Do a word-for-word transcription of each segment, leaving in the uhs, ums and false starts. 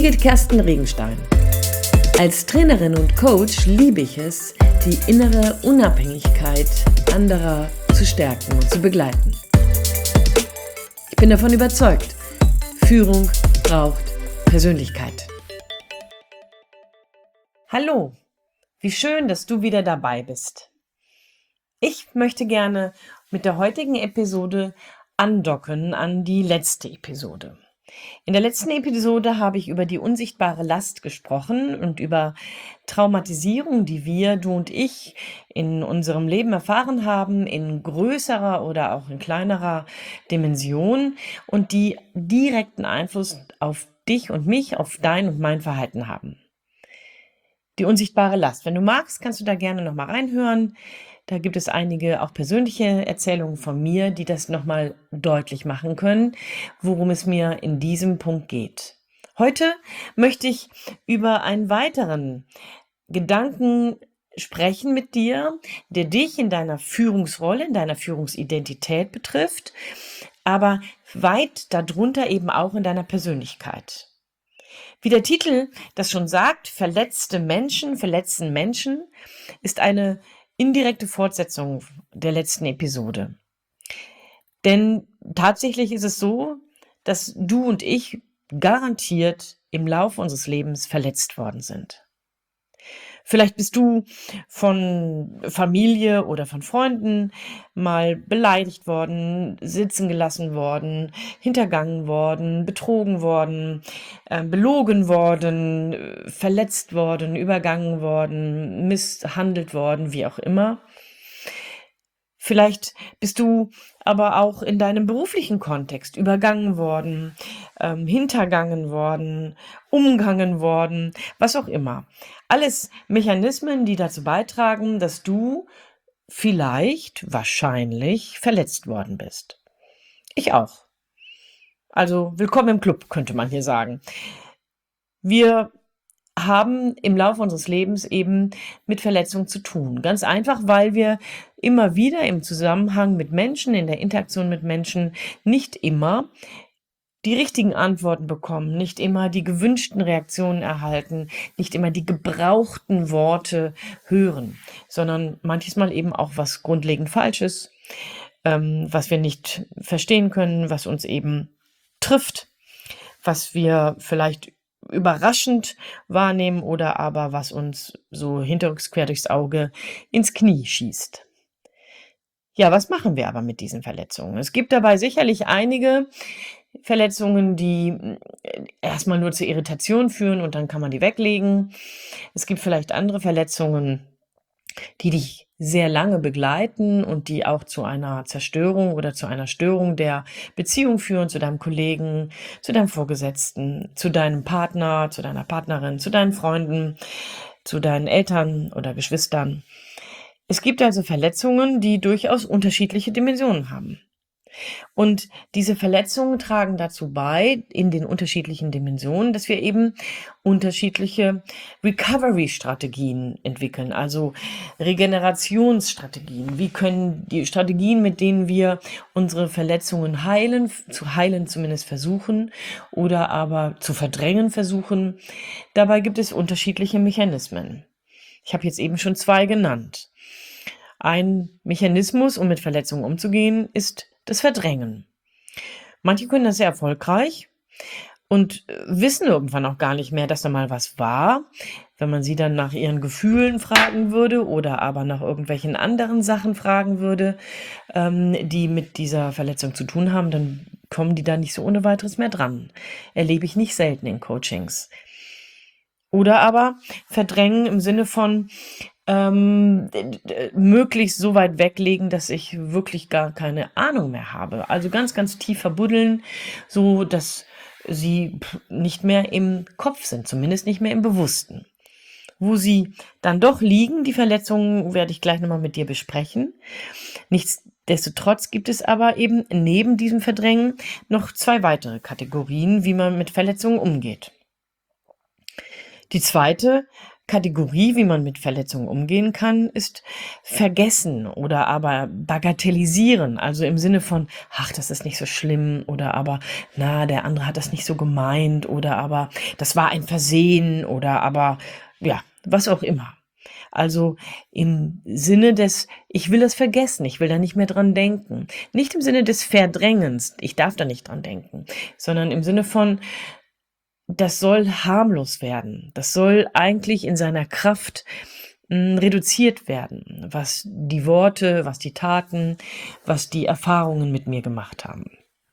Birgit Kersten Regenstein. Als Trainerin und Coach liebe ich es, die innere Unabhängigkeit anderer zu stärken und zu begleiten. Ich bin davon überzeugt, Führung braucht Persönlichkeit. Hallo, wie schön, dass du wieder dabei bist. Ich möchte gerne mit der heutigen Episode andocken an die letzte Episode. In der letzten Episode habe ich über die unsichtbare Last gesprochen und über Traumatisierung, die wir, du und ich, in unserem Leben erfahren haben, in größerer oder auch in kleinerer Dimension und die direkten Einfluss auf dich und mich, auf dein und mein Verhalten haben. Die unsichtbare Last. Wenn du magst, kannst du da gerne nochmal reinhören. Da gibt es einige auch persönliche Erzählungen von mir, die das nochmal deutlich machen können, worum es mir in diesem Punkt geht. Heute möchte ich über einen weiteren Gedanken sprechen mit dir, der dich in deiner Führungsrolle, in deiner Führungsidentität betrifft, aber weit darunter eben auch in deiner Persönlichkeit. Wie der Titel das schon sagt, verletzte Menschen, verletzten Menschen, ist eine indirekte Fortsetzung der letzten Episode. Denn tatsächlich ist es so, dass du und ich garantiert im Laufe unseres Lebens verletzt worden sind. Vielleicht bist du von Familie oder von Freunden mal beleidigt worden, sitzen gelassen worden, hintergangen worden, betrogen worden, äh, belogen worden, äh, verletzt worden, übergangen worden, misshandelt worden, wie auch immer. Vielleicht bist du aber auch in deinem beruflichen Kontext übergangen worden, ähm, hintergangen worden, umgangen worden, was auch immer. Alles Mechanismen, die dazu beitragen, dass du vielleicht, wahrscheinlich verletzt worden bist. Ich auch. Also willkommen im Club, könnte man hier sagen. Wir haben im Laufe unseres Lebens eben mit Verletzungen zu tun. Ganz einfach, weil wir immer wieder im Zusammenhang mit Menschen, in der Interaktion mit Menschen nicht immer die richtigen Antworten bekommen, nicht immer die gewünschten Reaktionen erhalten, nicht immer die gebrauchten Worte hören, sondern manches Mal eben auch was grundlegend Falsches, ähm, was wir nicht verstehen können, was uns eben trifft, was wir vielleicht überraschend wahrnehmen oder aber was uns so hinterrücks quer durchs Auge ins Knie schießt. Ja, was machen wir aber mit diesen Verletzungen? Es gibt dabei sicherlich einige Verletzungen, die erstmal nur zur Irritation führen und dann kann man die weglegen. Es gibt vielleicht andere Verletzungen, die dich sehr lange begleiten und die auch zu einer Zerstörung oder zu einer Störung der Beziehung führen, zu deinem Kollegen, zu deinem Vorgesetzten, zu deinem Partner, zu deiner Partnerin, zu deinen Freunden, zu deinen Eltern oder Geschwistern. Es gibt also Verletzungen, die durchaus unterschiedliche Dimensionen haben. Und diese Verletzungen tragen dazu bei, in den unterschiedlichen Dimensionen, dass wir eben unterschiedliche Recovery-Strategien entwickeln, also Regenerationsstrategien. Wie können die Strategien, mit denen wir unsere Verletzungen heilen, zu heilen zumindest versuchen oder aber zu verdrängen versuchen. Dabei gibt es unterschiedliche Mechanismen. Ich habe jetzt eben schon zwei genannt. Ein Mechanismus, um mit Verletzungen umzugehen, ist das Verdrängen. Manche können das sehr erfolgreich und wissen irgendwann auch gar nicht mehr, dass da mal was war. Wenn man sie dann nach ihren Gefühlen fragen würde oder aber nach irgendwelchen anderen Sachen fragen würde, ähm, die mit dieser Verletzung zu tun haben, dann kommen die da nicht so ohne weiteres mehr dran. Erlebe ich nicht selten in Coachings. Oder aber verdrängen im Sinne von ähm, möglichst so weit weglegen, dass ich wirklich gar keine Ahnung mehr habe. Also ganz, ganz tief verbuddeln, so dass sie nicht mehr im Kopf sind, zumindest nicht mehr im Bewussten. Wo sie dann doch liegen, die Verletzungen, werde ich gleich nochmal mit dir besprechen. Nichtsdestotrotz gibt es aber eben neben diesem Verdrängen noch zwei weitere Kategorien, wie man mit Verletzungen umgeht. Die zweite Kategorie, wie man mit Verletzungen umgehen kann, ist vergessen oder aber bagatellisieren. Also im Sinne von, ach, das ist nicht so schlimm oder aber, na, der andere hat das nicht so gemeint oder aber, das war ein Versehen oder aber, ja, was auch immer. Also im Sinne des, ich will es vergessen, ich will da nicht mehr dran denken. Nicht im Sinne des Verdrängens, ich darf da nicht dran denken, sondern im Sinne von, das soll harmlos werden. Das soll eigentlich in seiner Kraft mh, reduziert werden, was die Worte, was die Taten, was die Erfahrungen mit mir gemacht haben.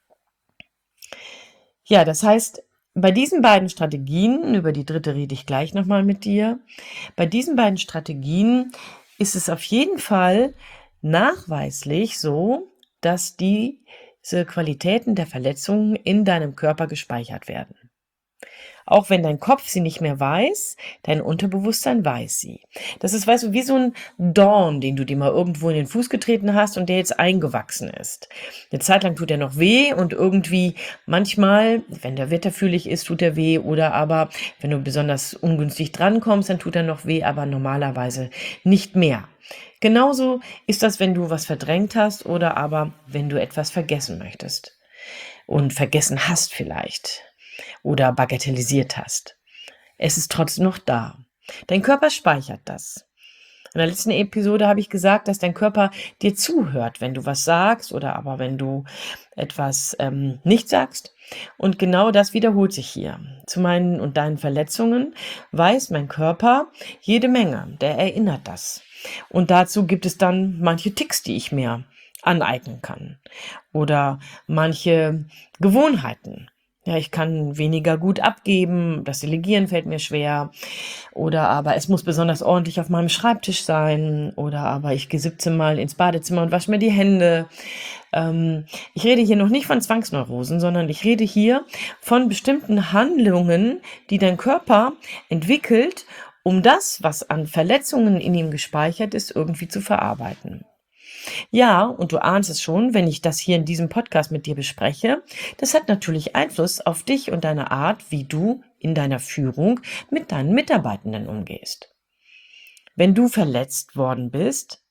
Ja, das heißt, bei diesen beiden Strategien, über die dritte rede ich gleich nochmal mit dir, bei diesen beiden Strategien ist es auf jeden Fall nachweislich so, dass diese Qualitäten der Verletzungen in deinem Körper gespeichert werden. Auch wenn dein Kopf sie nicht mehr weiß, dein Unterbewusstsein weiß sie. Das ist, weißt du, wie so ein Dorn, den du dir mal irgendwo in den Fuß getreten hast und der jetzt eingewachsen ist. Eine Zeit lang tut er noch weh und irgendwie manchmal, wenn der wetterfühlig ist, tut er weh oder aber, wenn du besonders ungünstig drankommst, dann tut er noch weh, aber normalerweise nicht mehr. Genauso ist das, wenn du was verdrängt hast oder aber, wenn du etwas vergessen möchtest und vergessen hast vielleicht oder bagatellisiert hast. Es ist trotzdem noch da. Dein Körper speichert das. In der letzten Episode habe ich gesagt, dass dein Körper dir zuhört, wenn du was sagst oder aber wenn du etwas ähm, nicht sagst. Und genau das wiederholt sich hier. Zu meinen und deinen Verletzungen weiß mein Körper jede Menge. Der erinnert das. Und dazu gibt es dann manche Ticks, die ich mir aneignen kann. Oder manche Gewohnheiten. Ja, ich kann weniger gut abgeben, das Delegieren fällt mir schwer. Oder aber es muss besonders ordentlich auf meinem Schreibtisch sein. Oder aber ich gehe siebzehn Mal ins Badezimmer und wasche mir die Hände. Ähm, ich rede hier noch nicht von Zwangsneurosen, sondern ich rede hier von bestimmten Handlungen, die dein Körper entwickelt, um das, was an Verletzungen in ihm gespeichert ist, irgendwie zu verarbeiten. Ja, und du ahnst es schon, wenn ich das hier in diesem Podcast mit dir bespreche, das hat natürlich Einfluss auf dich und deine Art, wie du in deiner Führung mit deinen Mitarbeitenden umgehst. Wenn du verletzt worden bist,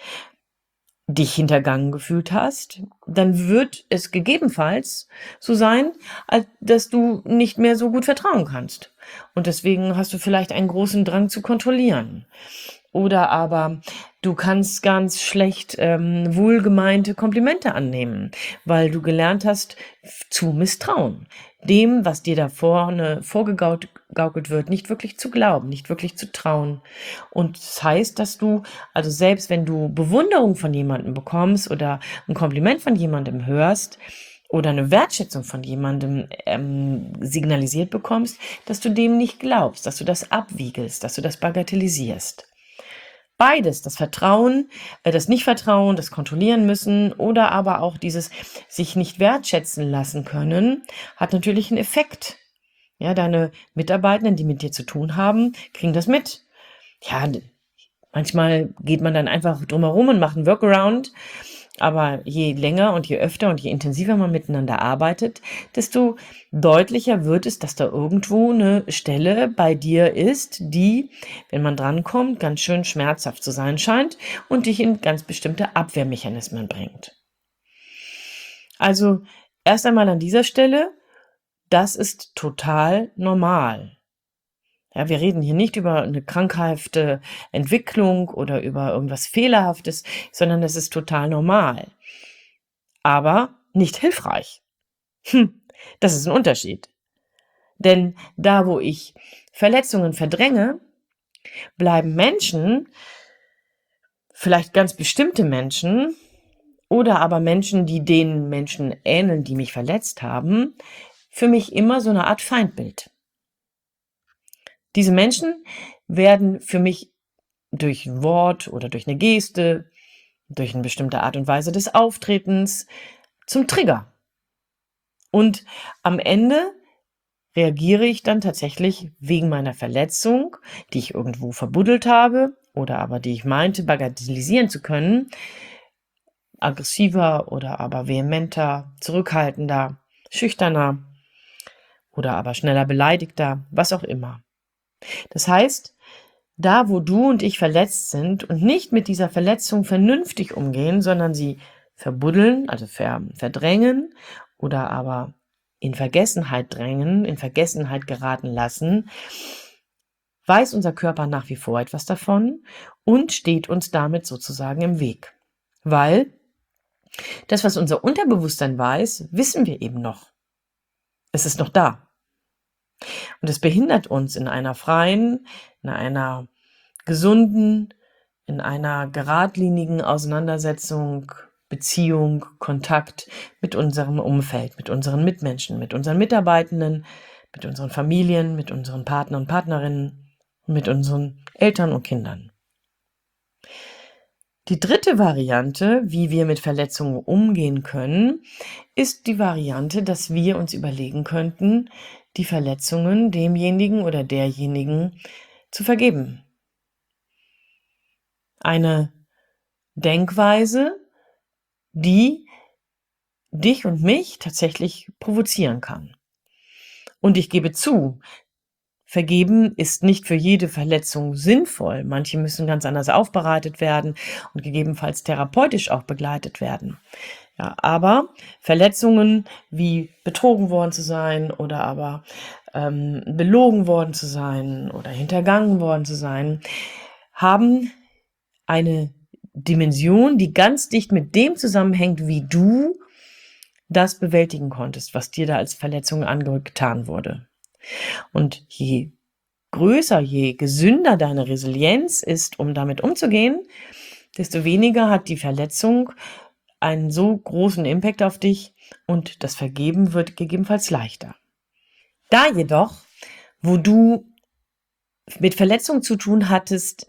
dich hintergangen gefühlt hast, dann wird es gegebenenfalls so sein, als dass du nicht mehr so gut vertrauen kannst. Und deswegen hast du vielleicht einen großen Drang zu kontrollieren. Oder aber du kannst ganz schlecht ähm, wohlgemeinte Komplimente annehmen, weil du gelernt hast zu misstrauen. Dem, was dir da vorne vorgegaukelt wird, nicht wirklich zu glauben, nicht wirklich zu trauen. Und das heißt, dass du, also selbst wenn du Bewunderung von jemandem bekommst oder ein Kompliment von jemandem hörst, oder eine Wertschätzung von jemandem ähm, signalisiert bekommst, dass du dem nicht glaubst, dass du das abwiegelst, dass du das bagatellisierst. Beides, das Vertrauen, äh, das Nicht-Vertrauen, das Kontrollieren müssen oder aber auch dieses sich nicht wertschätzen lassen können, hat natürlich einen Effekt. Ja, deine Mitarbeitenden, die mit dir zu tun haben, kriegen das mit. Ja, manchmal geht man dann einfach drumherum und macht einen Workaround. Aber je länger und je öfter und je intensiver man miteinander arbeitet, desto deutlicher wird es, dass da irgendwo eine Stelle bei dir ist, die, wenn man drankommt, ganz schön schmerzhaft zu sein scheint und dich in ganz bestimmte Abwehrmechanismen bringt. Also erst einmal an dieser Stelle, das ist total normal. Ja, wir reden hier nicht über eine krankhafte Entwicklung oder über irgendwas Fehlerhaftes, sondern das ist total normal. Aber nicht hilfreich. Hm, das ist ein Unterschied. Denn da, wo ich Verletzungen verdränge, bleiben Menschen, vielleicht ganz bestimmte Menschen oder aber Menschen, die den Menschen ähneln, die mich verletzt haben, für mich immer so eine Art Feindbild. Diese Menschen werden für mich durch ein Wort oder durch eine Geste, durch eine bestimmte Art und Weise des Auftretens zum Trigger. Und am Ende reagiere ich dann tatsächlich wegen meiner Verletzung, die ich irgendwo verbuddelt habe oder aber die ich meinte, bagatellisieren zu können, aggressiver oder aber vehementer, zurückhaltender, schüchterner oder aber schneller beleidigter, was auch immer. Das heißt, Da, wo du und ich verletzt sind und nicht mit dieser Verletzung vernünftig umgehen, sondern sie verbuddeln, also ver verdrängen oder aber in Vergessenheit drängen, in Vergessenheit geraten lassen, weiß unser Körper nach wie vor etwas davon und steht uns damit sozusagen im Weg. Weil das, was unser Unterbewusstsein weiß, wissen wir eben noch. Es ist noch da. Und es behindert uns in einer freien, in einer gesunden, in einer geradlinigen Auseinandersetzung, Beziehung, Kontakt mit unserem Umfeld, mit unseren Mitmenschen, mit unseren Mitarbeitenden, mit unseren Familien, mit unseren Partnern und Partnerinnen, mit unseren Eltern und Kindern. Die dritte Variante, wie wir mit Verletzungen umgehen können, ist die Variante, dass wir uns überlegen könnten, die Verletzungen demjenigen oder derjenigen zu vergeben. Eine Denkweise, die dich und mich tatsächlich provozieren kann. Und ich gebe zu, Vergeben ist nicht für jede Verletzung sinnvoll. Manche müssen ganz anders aufbereitet werden und gegebenenfalls therapeutisch auch begleitet werden. Ja, aber Verletzungen wie betrogen worden zu sein oder aber ähm, belogen worden zu sein oder hintergangen worden zu sein, haben eine Dimension, die ganz dicht mit dem zusammenhängt, wie du das bewältigen konntest, was dir da als Verletzung angetan wurde. Und je größer, je gesünder deine Resilienz ist, um damit umzugehen, desto weniger hat die Verletzung einen so großen Impact auf dich und das Vergeben wird gegebenenfalls leichter. Da jedoch, wo du mit Verletzungen zu tun hattest,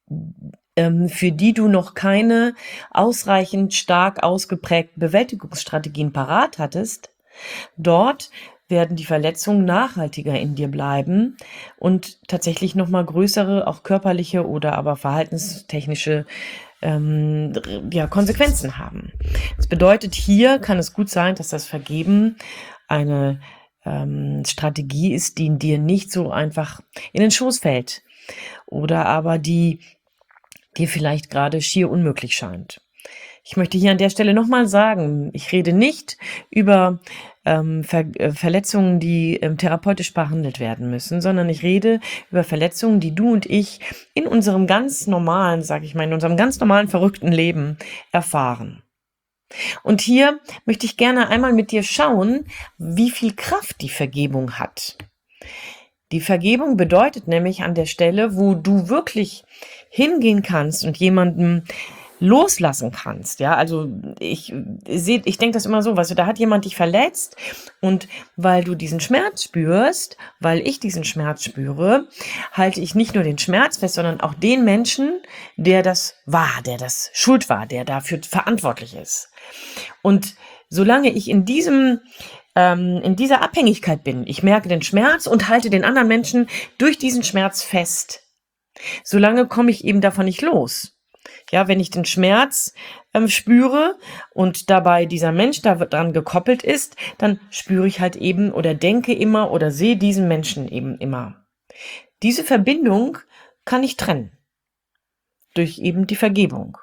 ähm, für die du noch keine ausreichend stark ausgeprägten Bewältigungsstrategien parat hattest, dort werden die Verletzungen nachhaltiger in dir bleiben und tatsächlich nochmal größere, auch körperliche oder aber verhaltenstechnische ähm, ja, Konsequenzen haben. Das bedeutet, hier kann es gut sein, dass das Vergeben eine ähm, Strategie ist, die dir nicht so einfach in den Schoß fällt oder aber die dir vielleicht gerade schier unmöglich scheint. Ich möchte hier an der Stelle nochmal sagen, ich rede nicht über ähm, Ver äh, Verletzungen, die ähm, therapeutisch behandelt werden müssen, sondern ich rede über Verletzungen, die du und ich in unserem ganz normalen, sag ich mal, in unserem ganz normalen verrückten Leben erfahren. Und hier möchte ich gerne einmal mit dir schauen, wie viel Kraft die Vergebung hat. Die Vergebung bedeutet nämlich an der Stelle, wo du wirklich hingehen kannst und jemanden loslassen kannst, ja, also ich sehe, ich denke das immer so, weißt du, da hat jemand dich verletzt und weil du diesen Schmerz spürst, weil ich diesen Schmerz spüre, halte ich nicht nur den Schmerz fest, sondern auch den Menschen, der das war, der das schuld war, der dafür verantwortlich ist. Und solange ich in diesem ähm, in dieser Abhängigkeit bin, ich merke den Schmerz und halte den anderen Menschen durch diesen Schmerz fest, solange komme ich eben davon nicht los. Ja, wenn ich den Schmerz ähm, spüre und dabei dieser Mensch daran gekoppelt ist, dann spüre ich halt eben oder denke immer oder sehe diesen Menschen eben immer. Diese Verbindung kann ich trennen durch eben die Vergebung.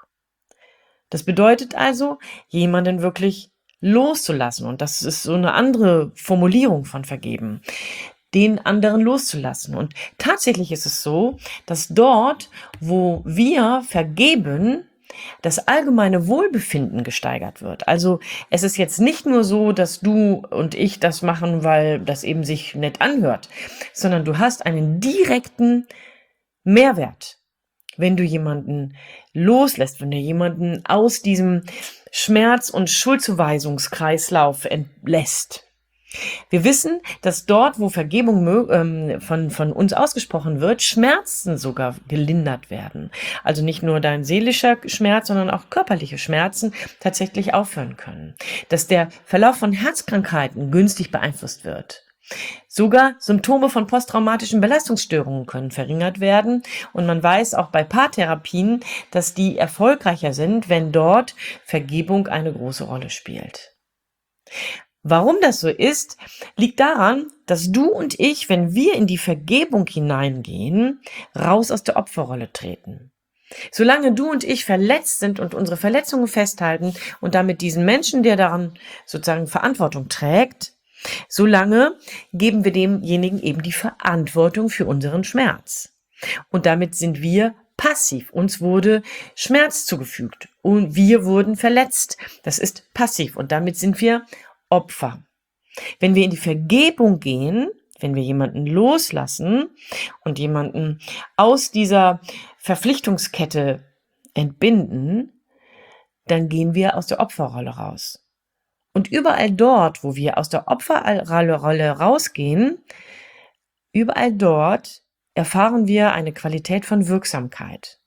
Das bedeutet also, jemanden wirklich loszulassen. Und das ist so eine andere Formulierung von Vergeben. Den anderen loszulassen. Und tatsächlich ist es so, dass dort, wo wir vergeben, das allgemeine Wohlbefinden gesteigert wird. Also es ist jetzt nicht nur so, dass du und ich das machen, weil das eben sich nett anhört, sondern du hast einen direkten Mehrwert, wenn du jemanden loslässt, wenn du jemanden aus diesem Schmerz- und Schuldzuweisungskreislauf entlässt. Wir wissen, dass dort, wo Vergebung ähm, von, von uns ausgesprochen wird, Schmerzen sogar gelindert werden. Also nicht nur dein seelischer Schmerz, sondern auch körperliche Schmerzen tatsächlich aufhören können. Dass der Verlauf von Herzkrankheiten günstig beeinflusst wird. Sogar Symptome von posttraumatischen Belastungsstörungen können verringert werden. Und man weiß auch bei Paartherapien, dass die erfolgreicher sind, wenn dort Vergebung eine große Rolle spielt. Warum das so ist, liegt daran, dass du und ich, wenn wir in die Vergebung hineingehen, raus aus der Opferrolle treten. Solange du und ich verletzt sind und unsere Verletzungen festhalten und damit diesen Menschen, der daran sozusagen Verantwortung trägt, solange geben wir demjenigen eben die Verantwortung für unseren Schmerz. Und damit sind wir passiv. Uns wurde Schmerz zugefügt und wir wurden verletzt. Das ist passiv und damit sind wir Opfer. Wenn wir in die Vergebung gehen, wenn wir jemanden loslassen und jemanden aus dieser Verpflichtungskette entbinden, dann gehen wir aus der Opferrolle raus. Und überall dort, wo wir aus der Opferrolle rausgehen, überall dort erfahren wir eine Qualität von Wirksamkeit.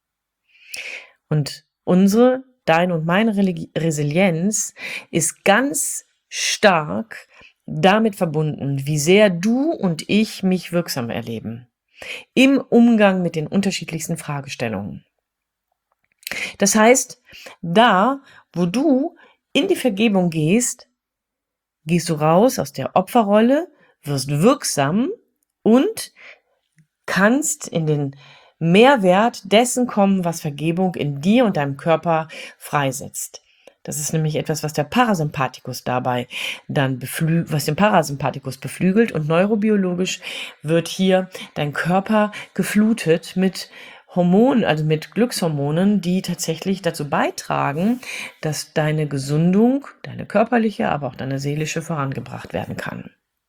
Und unsere, deine und meine Resilienz ist ganz stark damit verbunden, wie sehr du und ich mich wirksam erleben. Im Umgang mit den unterschiedlichsten Fragestellungen. Das heißt, da, wo du in die Vergebung gehst, gehst du raus aus der Opferrolle, wirst wirksam und kannst in den Mehrwert dessen kommen, was Vergebung in dir und deinem Körper freisetzt. Das ist nämlich etwas, was der Parasympathikus dabei dann beflügelt, was den Parasympathikus beflügelt und neurobiologisch wird hier dein Körper geflutet mit Hormonen, also mit Glückshormonen, die tatsächlich dazu beitragen, dass deine Gesundung, deine körperliche, aber auch deine seelische vorangebracht werden kann.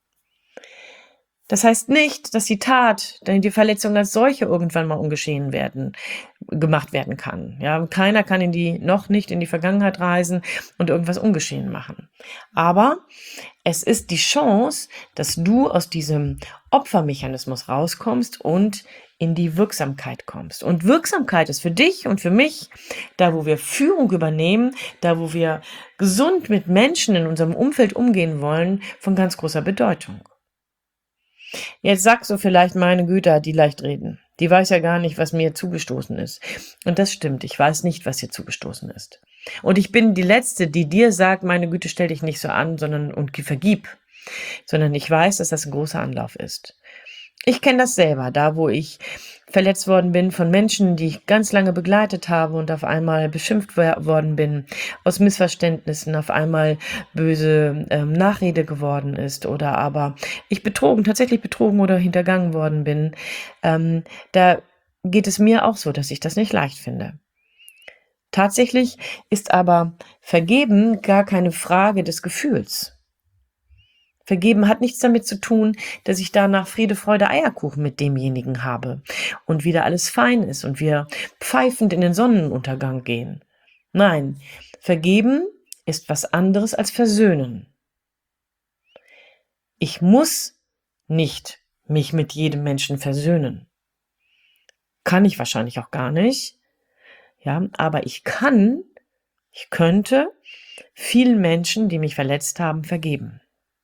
Das heißt nicht, dass die Tat, die Verletzung als solche irgendwann mal ungeschehen werden, gemacht werden kann. Ja, keiner kann in die, noch nicht in die Vergangenheit reisen und irgendwas ungeschehen machen. Aber es ist die Chance, dass du aus diesem Opfermechanismus rauskommst und in die Wirksamkeit kommst. Und Wirksamkeit ist für dich und für mich, da wo wir Führung übernehmen, da wo wir gesund mit Menschen in unserem Umfeld umgehen wollen, von ganz großer Bedeutung. Jetzt sagst du vielleicht, meine Güte, die leicht reden. Die weiß ja gar nicht, was mir zugestoßen ist. Und das stimmt, ich weiß nicht, was dir zugestoßen ist. Und ich bin die Letzte, die dir sagt, meine Güte, stell dich nicht so an, sondern und vergib. Sondern ich weiß, dass das ein großer Anlauf ist. Ich kenne das selber, da wo ich verletzt worden bin von Menschen, die ich ganz lange begleitet habe und auf einmal beschimpft worden bin, aus Missverständnissen auf einmal böse ähm, Nachrede geworden ist oder aber ich betrogen, tatsächlich betrogen oder hintergangen worden bin, ähm, da geht es mir auch so, dass ich das nicht leicht finde. Tatsächlich ist aber Vergeben gar keine Frage des Gefühls. Vergeben hat nichts damit zu tun, dass ich danach Friede, Freude, Eierkuchen mit demjenigen habe und wieder alles fein ist und wir pfeifend in den Sonnenuntergang gehen. Nein, vergeben ist was anderes als versöhnen. Ich muss nicht mich mit jedem Menschen versöhnen. Kann ich wahrscheinlich auch gar nicht. Ja, aber ich kann, ich könnte vielen Menschen, die mich verletzt haben, vergeben.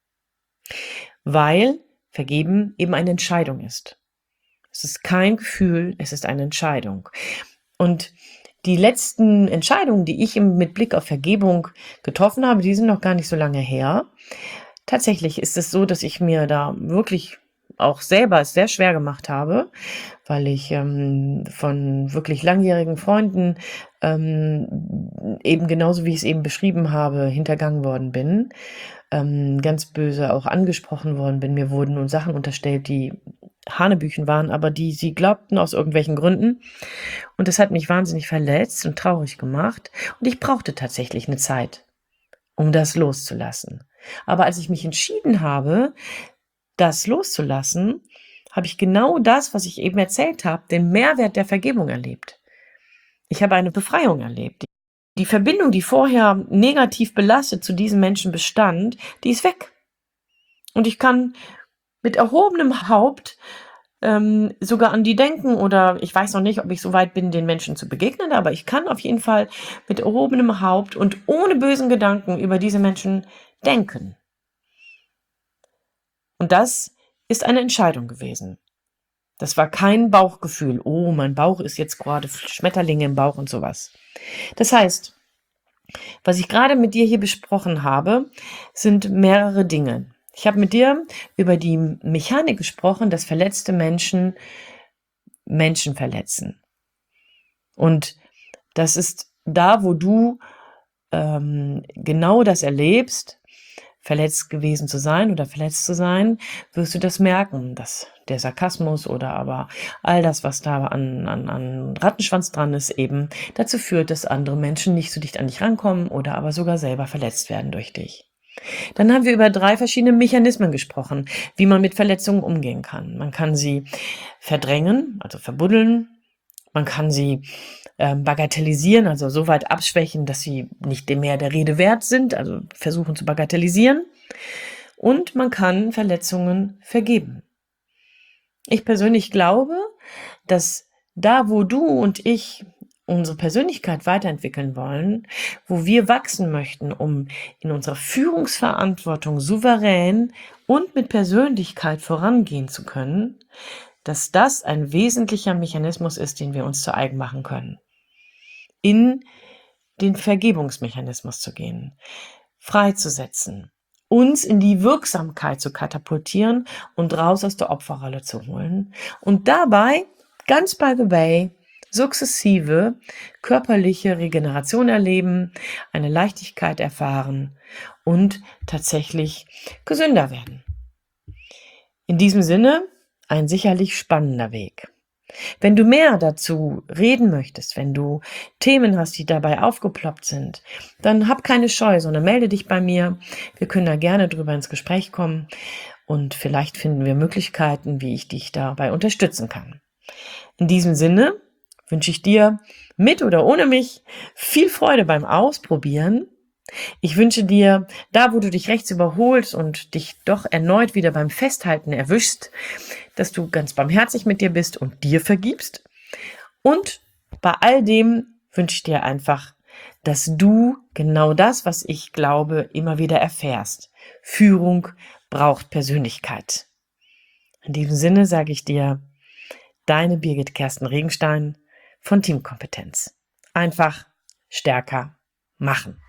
Weil Vergeben eben eine Entscheidung ist. Es ist kein Gefühl, es ist eine Entscheidung. Und die letzten Entscheidungen, die ich mit Blick auf Vergebung getroffen habe, die sind noch gar nicht so lange her. Tatsächlich ist es so, dass ich mir da wirklich auch selber es sehr schwer gemacht habe, weil ich ähm, von wirklich langjährigen Freunden ähm, eben genauso wie ich es eben beschrieben habe, hintergangen worden bin, ähm, ganz böse auch angesprochen worden bin. Mir wurden nun Sachen unterstellt, die Hanebüchen waren, aber die sie glaubten aus irgendwelchen Gründen. Und das hat mich wahnsinnig verletzt und traurig gemacht. Und ich brauchte tatsächlich eine Zeit, um das loszulassen. Aber als ich mich entschieden habe, das loszulassen, habe ich genau das, was ich eben erzählt habe, den Mehrwert der Vergebung erlebt. Ich habe eine Befreiung erlebt. Die Verbindung, die vorher negativ belastet zu diesem Menschen bestand, die ist weg. Und ich kann mit erhobenem Haupt ähm, sogar an die denken oder ich weiß noch nicht, ob ich so weit bin, den Menschen zu begegnen, aber ich kann auf jeden Fall mit erhobenem Haupt und ohne bösen Gedanken über diese Menschen denken. Und das ist eine Entscheidung gewesen. Das war kein Bauchgefühl. Oh, mein Bauch ist jetzt gerade Schmetterlinge im Bauch und sowas. Das heißt, Was ich gerade mit dir hier besprochen habe, sind mehrere Dinge. Ich habe mit dir über die Mechanik gesprochen, dass verletzte Menschen Menschen verletzen. Und das ist da, wo du ähm, genau das erlebst, verletzt gewesen zu sein oder verletzt zu sein, wirst du das merken, dass der Sarkasmus oder aber all das, was da an, an, an Rattenschwanz dran ist, eben dazu führt, dass andere Menschen nicht so dicht an dich rankommen oder aber sogar selber verletzt werden durch dich. Dann haben wir über drei verschiedene Mechanismen gesprochen, wie man mit Verletzungen umgehen kann. Man kann sie verdrängen, also verbuddeln. Man kann sie äh, bagatellisieren, also so weit abschwächen, dass sie nicht mehr der Rede wert sind, also versuchen zu bagatellisieren. Und man kann Verletzungen vergeben. Ich persönlich glaube, dass da, wo du und ich unsere Persönlichkeit weiterentwickeln wollen, wo wir wachsen möchten, um in unserer Führungsverantwortung souverän und mit Persönlichkeit vorangehen zu können, dass das ein wesentlicher Mechanismus ist, den wir uns zu eigen machen können. In den Vergebungsmechanismus zu gehen, freizusetzen, uns in die Wirksamkeit zu katapultieren und raus aus der Opferrolle zu holen und dabei, ganz by the way, sukzessive körperliche Regeneration erleben, eine Leichtigkeit erfahren und tatsächlich gesünder werden. In diesem Sinne, ein sicherlich spannender Weg. Wenn du mehr dazu reden möchtest, wenn du Themen hast, die dabei aufgeploppt sind, dann hab keine Scheu, sondern melde dich bei mir. Wir können da gerne drüber ins Gespräch kommen und vielleicht finden wir Möglichkeiten, wie ich dich dabei unterstützen kann. In diesem Sinne wünsche ich dir mit oder ohne mich viel Freude beim Ausprobieren. Ich wünsche dir, da wo du dich rechts überholst und dich doch erneut wieder beim Festhalten erwischst, dass du ganz barmherzig mit dir bist und dir vergibst. Und bei all dem wünsche ich dir einfach, dass du genau das, was ich glaube, immer wieder erfährst. Führung braucht Persönlichkeit. In diesem Sinne sage ich dir, deine Birgit Kersten Regenstein von Teamkompetenz. Einfach stärker machen.